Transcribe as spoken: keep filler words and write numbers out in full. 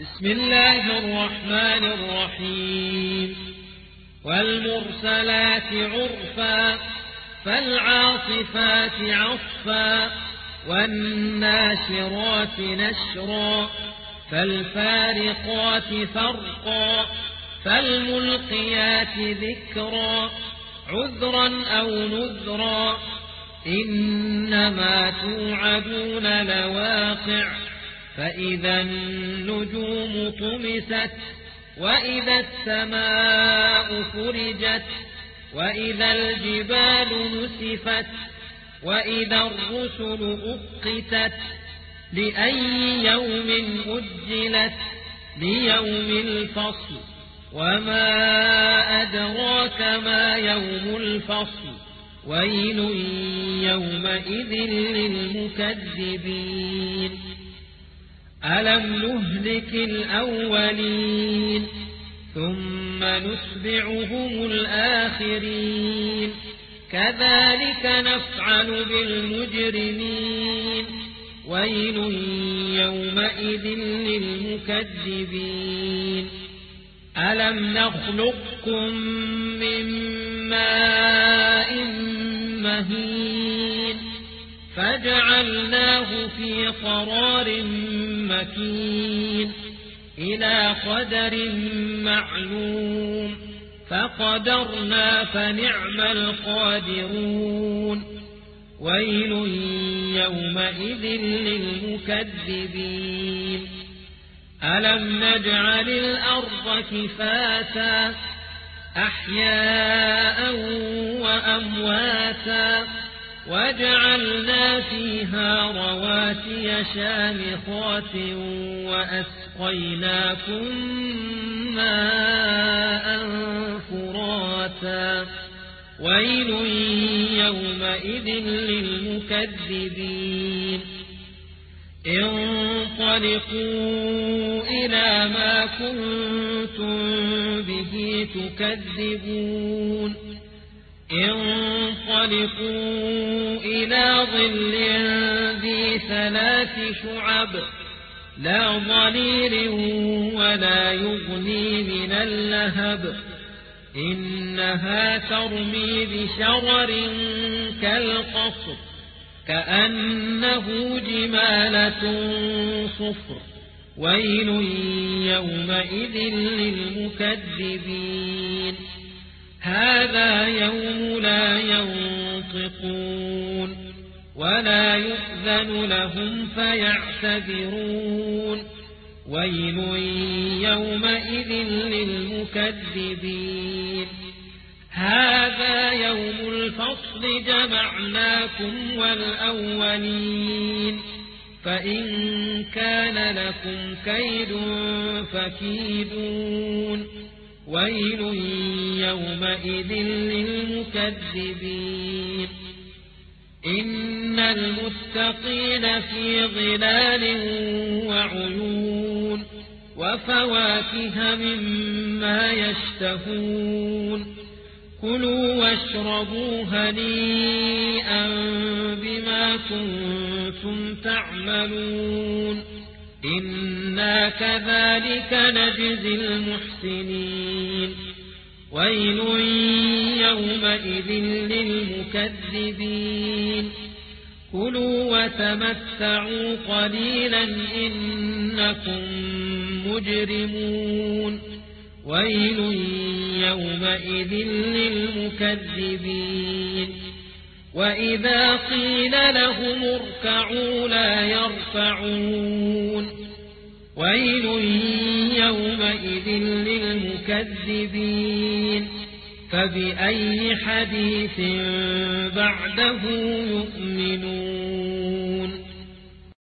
بسم الله الرحمن الرحيم والمرسلات عرفا فالعاصفات عصفا والناشرات نشرا فالفارقات فرقا فالملقيات ذكرا عذرا أو نذرا إنما توعدون لواقع فإذا النجوم طمست وإذا السماء فرجت وإذا الجبال نسفت وإذا الرسل أقتت لأي يوم أجلت ليوم الفصل وما أدراك ما يوم الفصل ويل يومئذ للمكذبين ألم نهلك الأولين ثم نتبعهم الآخرين كذلك نفعل بالمجرمين ويل يومئذ للمكذبين ألم نخلقكم من ماء مهين فجعلناه في قرار مكين إلى قدر معلوم فقدرنا فنعم القادرون ويل يومئذ للمكذبين ألم نجعل الأرض كفاتا أحياء وأمواتا وجعلنا فيها رواسي شامخات وأسقيناكم ماء فراتا ويل يومئذ للمكذبين انطلقوا إلى ما كنتم به تكذبون انطلقوا إلى ظل ذي ثلاث شعب لا ظليل ولا يغني من اللهب إنها ترمي بشرر كالقصر كأنه جمالة صفر ويل يومئذ للمكذبين هذا يوم لا ينطقون ولا يؤذن لهم فيعتذرون ويل يومئذ للمكذبين هذا يوم الفصل جمعناكم والأولين فإن كان لكم كيد فكيدون ويل يومئذ للمكذبين إن المتقين في ظلال وعيون وفواكه مما يشتهون كلوا واشربوا هنيئا بما كنتم تعملون إنا كذلك نجزي المحسنين ويل يومئذ للمكذبين كلوا وتمتعوا قليلا إنكم مجرمون ويل يومئذ للمكذبين وإذا قيل لهم اركعوا لا يركعون ويل يومئذ للمكذبين فبأي حديث بعده يؤمنون